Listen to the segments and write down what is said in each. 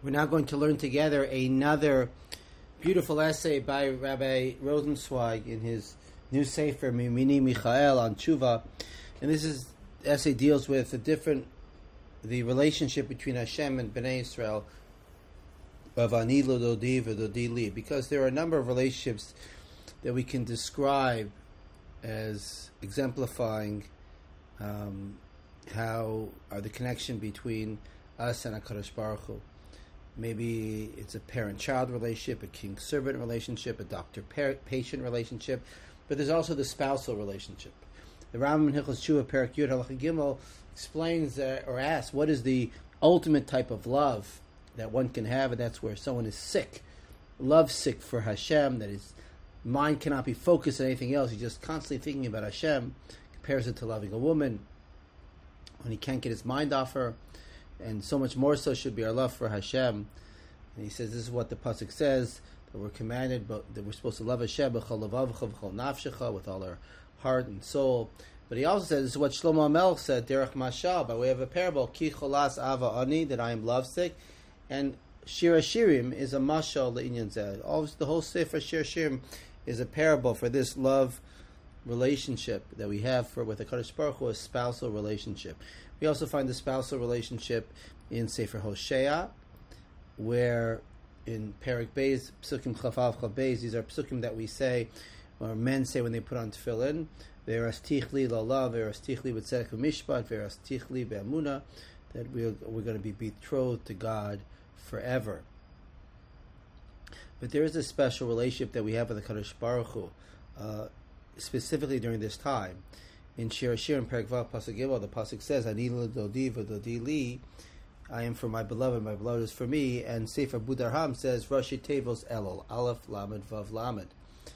We're now going to learn together another beautiful essay by Rabbi Rosenzweig in his new Sefer Mimini Michael on Tshuva, and essay deals with the relationship between Hashem and Bnei Israel, Vavani lo dodi v'dodi li, because there are a number of relationships that we can describe as exemplifying how are the connection between us and HaKadosh Baruch Hu. Maybe it's a parent-child relationship, a king-servant relationship, a doctor-patient relationship, but there's also the spousal relationship. The Rambam in Hilchos Tshuva, Perek Yud Halacha Gimel, explains or asks what is the ultimate type of love that one can have, and that's where someone is sick, lovesick for Hashem, that his mind cannot be focused on anything else, he's just constantly thinking about Hashem, compares it to loving a woman, when he can't get his mind off her, and so much more so should be our love for Hashem. And he says this is what the pasuk says, that we're commanded, but that we're supposed to love Hashem b'chol levavcha v'chol nafshecha, with all our heart and soul. But he also says this is what Shlomo HaMelech said, derech mashal, by way of a parable, ki cholas ava ani, that I am lovesick, and Shir HaShirim is a mashal le'inyan zeh. The whole Sefer Shir HaShirim is a parable for this love relationship that we have with the HaKadosh Baruch Hu, a spousal relationship. We also find the spousal relationship in Sefer Hosea, where in Perek Beis, Psukim Chaf Chav Beis, these are Psukim that we say, or men say when they put on tefillin, Ve'eras tichli la'la, ve'eras tichli b'tzedek u'mishpat, ve'eras tichli be'amuna, that we're going to be betrothed to God forever. But there is a special relationship that we have with the HaKadosh Baruch Hu, specifically during this time. In Shir HaShirim, Perek Vav Pasuk Gimel, the pasuk says, "Ani l'dodi v'dodi li," I am for my beloved is for me. And Sefer Budarham says, "Rashi Tevos Elul, Aleph Lamed Vav Lamed,"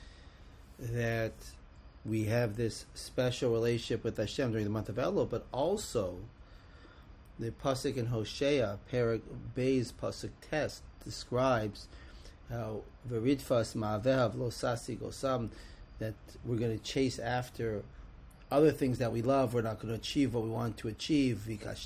that we have this special relationship with Hashem during the month of Elul, but also the pasuk in Hosea, Perek Beis Pasuk Tes, describes how Veridfas Ma'avehav Lo Sasi Gosam, that we're going to chase after other things that we love. We're not going to achieve what we want to achieve. We're going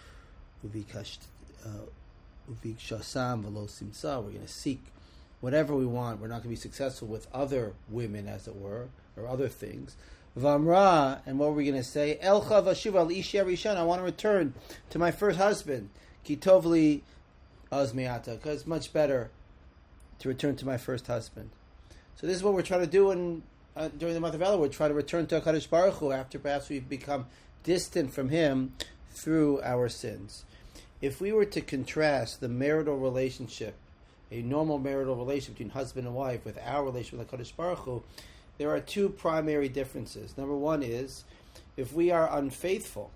to seek whatever we want. We're not going to be successful with other women, as it were, or other things. Vamra, and what we're going to say? Elcha vashuva al ishi rishon. I want to return to my first husband. Kitovli azmiata, because it's much better to return to my first husband. So this is what we're trying to do during the month of Elul. We're trying to return to HaKadosh Baruch Hu after perhaps we've become distant from Him through our sins. If we were to contrast the marital relationship, a normal marital relationship between husband and wife, with our relationship with HaKadosh Baruch Hu, there are two primary differences. Number one is, if we are unfaithful,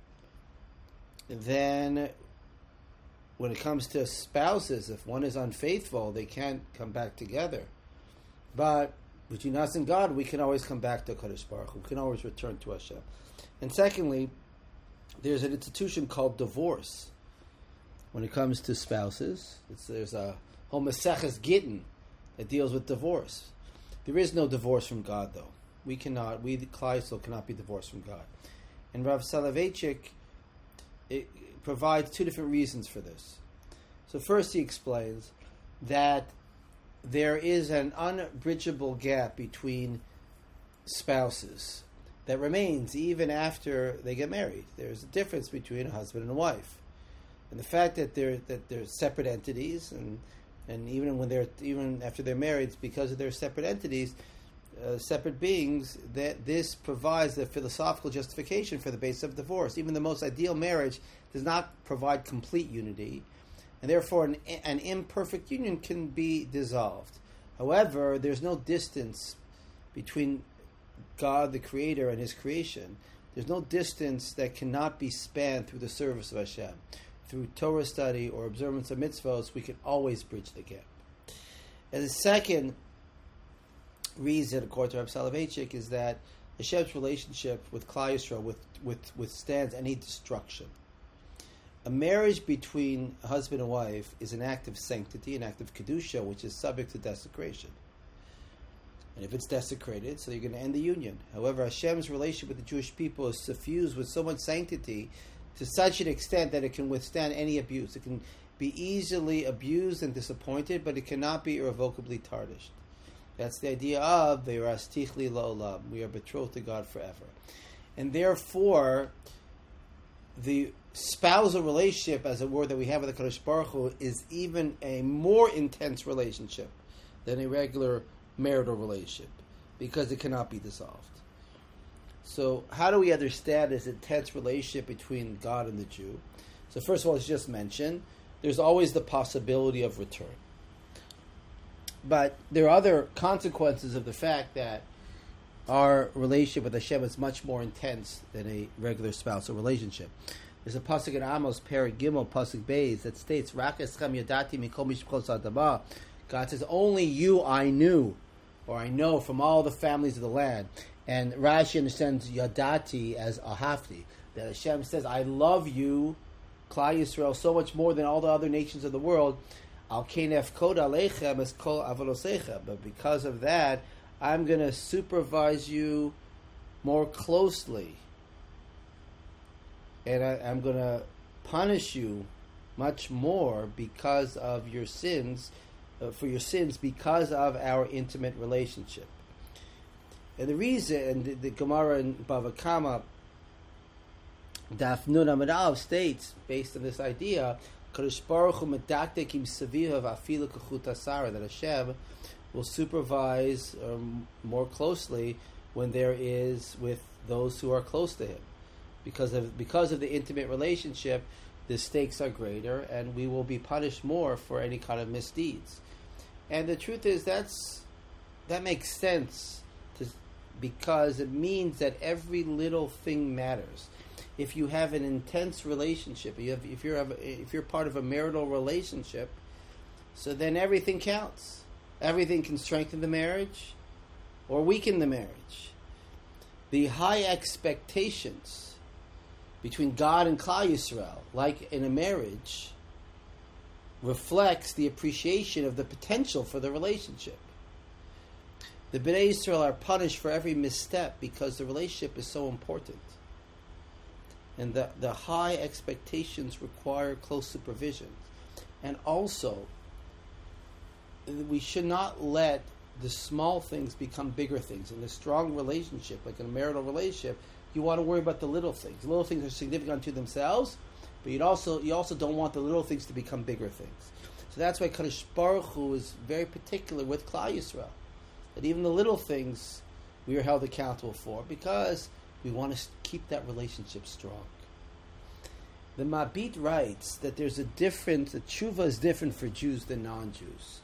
then when it comes to spouses, if one is unfaithful, they can't come back together. But between us and God, we can always come back to HaKadosh Baruch Hu. We can always return to Hashem. And secondly, there's an institution called divorce. When it comes to spouses, there's a whole Maseches Gittin that deals with divorce. There is no divorce from God, though. We the Klal Yisrael cannot be divorced from God. And Rav Soloveitchik provides two different reasons for this. So first he explains that there is an unbridgeable gap between spouses that remains even after they get married. There's a difference between a husband and a wife, and the fact that they're separate entities, and even after they're married, because of their separate entities, separate beings, that this provides the philosophical justification for the basis of divorce. Even the most ideal marriage does not provide complete unity, and therefore an imperfect union can be dissolved. However, there's no distance between God, the Creator, and His creation. There's no distance that cannot be spanned through the service of Hashem. Through Torah study or observance of mitzvahs, we can always bridge the gap. And the second reason, according to Rav Soloveitchik, is that Hashem's relationship with Klal Yisrael withstands any destruction. A marriage between a husband and wife is an act of sanctity, an act of kedusha, which is subject to desecration. And if it's desecrated, so you're going to end the union. However, Hashem's relationship with the Jewish people is suffused with so much sanctity to such an extent that it can withstand any abuse. be easily abused and disappointed, but it cannot be irrevocably tarnished. That's the idea of Ve'irastichli la'olam. We are betrothed to God forever. And therefore, the spousal relationship, as it were, that we have with the Kadosh Baruch Hu is even a more intense relationship than a regular marital relationship, because it cannot be dissolved. So how do we understand this intense relationship between God and the Jew? So first of all, as just mentioned, there's always the possibility of return. But there are other consequences of the fact that our relationship with Hashem is much more intense than a regular spousal relationship. There's a pasuk in Amos, Perek Gimel, pasuk Beis, that states, "Rak eschem yadati mikol mishpachos adama." God says, "Only you I knew, or I know from all the families of the land." And Rashi understands yadati as ahavti, that Hashem says, "I love you, Klal Yisrael, so much more than all the other nations of the world. Al kenef kod aleichem es kol avalosecha." But because of that, I'm going to supervise you more closely. And I'm going to punish you much more because of your sins, for your sins, because of our intimate relationship. And the reason, and the Gemara in Bava Kama, Daf Nun Amud Aleph states, based on this idea, Kadosh Baruch Hu medaktek im savihav afilu kachut asara, that Hashem will supervise more closely when there is with those who are close to Him. Because of the intimate relationship, the stakes are greater, and we will be punished more for any kind of misdeeds. And the truth is, that makes sense, because it means that every little thing matters. If you have an intense relationship, if you're part of a marital relationship, so then everything counts. Everything can strengthen the marriage or weaken the marriage. The high expectations between God and Klal Yisrael, like in a marriage, reflects the appreciation of the potential for the relationship. The Bnei Yisrael are punished for every misstep because the relationship is so important. And the high expectations require close supervision. And also, we should not let the small things become bigger things. In a strong relationship, like in a marital relationship, you want to worry about the little things. The little things are significant to themselves, but you also don't want the little things to become bigger things. So that's why Kadosh Baruch Hu is very particular with Klal Yisrael, that even the little things we are held accountable for, because we want to keep that relationship strong. The Mabit writes that there's a tshuva is different for Jews than non-Jews.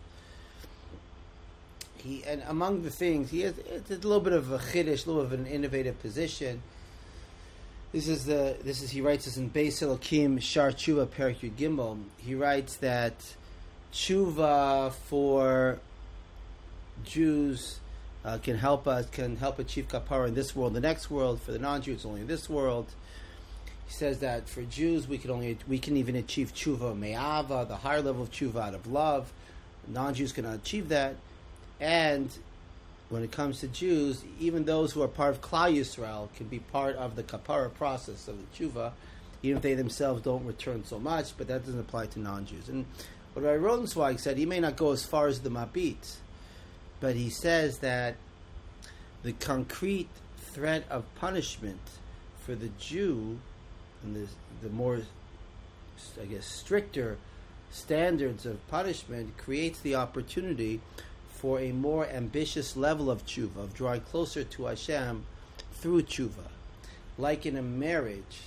And among the things, it's a little bit of a chiddush, a little bit of an innovative position. He writes this in Beis Elokim Shar Tshuva Perek Yud Gimel. He writes that tshuva for Jews can help achieve kapara in this world, the next world. For the non-Jews, only in this world. He says that for Jews, we can even achieve tshuva me'ava, the higher level of tshuva out of love. Non-Jews cannot achieve that. And when it comes to Jews, even those who are part of Klal Yisrael can be part of the kapara process of the tshuva, even if they themselves don't return so much, but that doesn't apply to non-Jews. And what Rabbi Rosenzweig said, he may not go as far as the Mabit, but he says that the concrete threat of punishment for the Jew, and the more, I guess, stricter standards of punishment, creates the opportunity for a more ambitious level of tshuva, of drawing closer to Hashem through tshuva. Like in a marriage,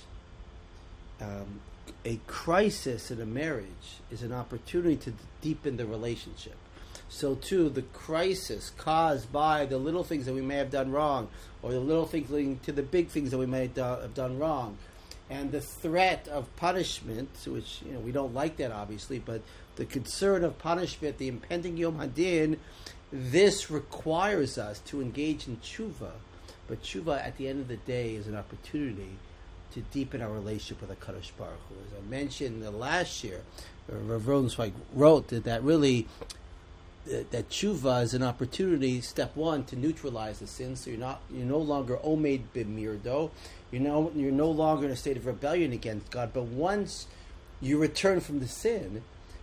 a crisis in a marriage is an opportunity to deepen the relationship. So too, the crisis caused by the little things that we may have done wrong, or the little things leading to the big things that we may have done wrong, and the threat of punishment, which we don't like that obviously, but the concern of punishment, the impending Yom Hadin, this requires us to engage in tshuva. But tshuva, at the end of the day, is an opportunity to deepen our relationship with HaKadosh Baruch Hu. As I mentioned last year, Rav Rosenzweig wrote that really that tshuva is an opportunity, step one, to neutralize the sin. So you're no longer omed b'mirdo. You're no longer in a state of rebellion against God. But once you return from the sin,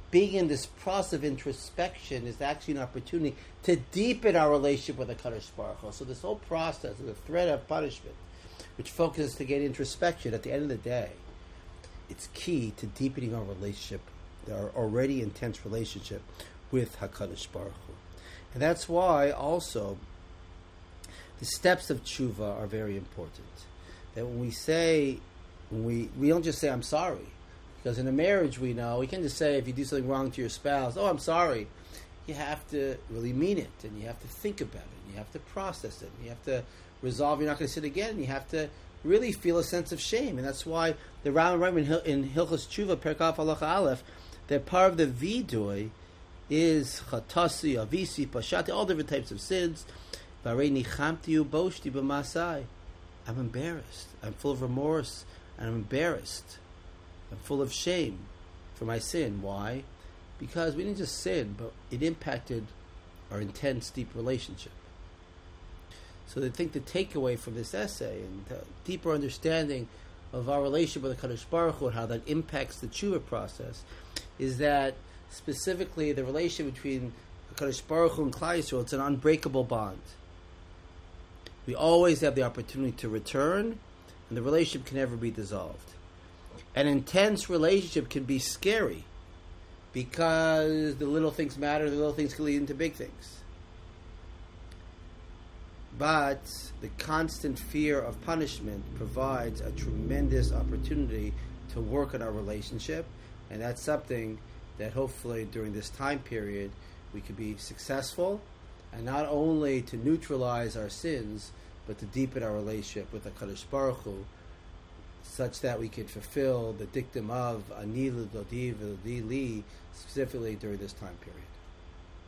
being in this process of introspection is actually an opportunity to deepen our relationship with the Kadosh Baruch Hu. So this whole process of the threat of punishment, which focuses to get introspection, at the end of the day, it's key to deepening our relationship, our already intense relationship with HaKadosh Baruch Hu. And that's why also the steps of tshuva are very important. That when we say, we don't just say, I'm sorry. Because in a marriage, we know, we can just say, if you do something wrong to your spouse, oh, I'm sorry. You have to really mean it, and you have to think about it, and you have to process it, and you have to resolve you're not going to sin again, and you have to really feel a sense of shame. And that's why the Rambam in Hilchos Tshuva, Perkaf Halacha Aleph, that part of the vidui is chatasi, avisi, pashati, all different types of sins. Varei nichamti uboshti b'masai. I'm embarrassed. I'm full of remorse, and I'm embarrassed. I'm full of shame for my sin. Why? Because we didn't just sin, but it impacted our intense, deep relationship. So I think the takeaway from this essay and the deeper understanding of our relationship with the Kadosh Baruch Hu and how that impacts the tshuva process is that specifically the relationship between the Kadosh Baruch Hu and Klal Yisrael, it's an unbreakable bond. We always have the opportunity to return, and the relationship can never be dissolved. An intense relationship can be scary because the little things matter, the little things can lead into big things. But the constant fear of punishment provides a tremendous opportunity to work on our relationship, and that's something that hopefully during this time period we could be successful, and not only to neutralize our sins, but to deepen our relationship with the Kadosh Baruch Hu, such that we can fulfill the dictum of Ani L'Dodi V'Li, specifically during this time period.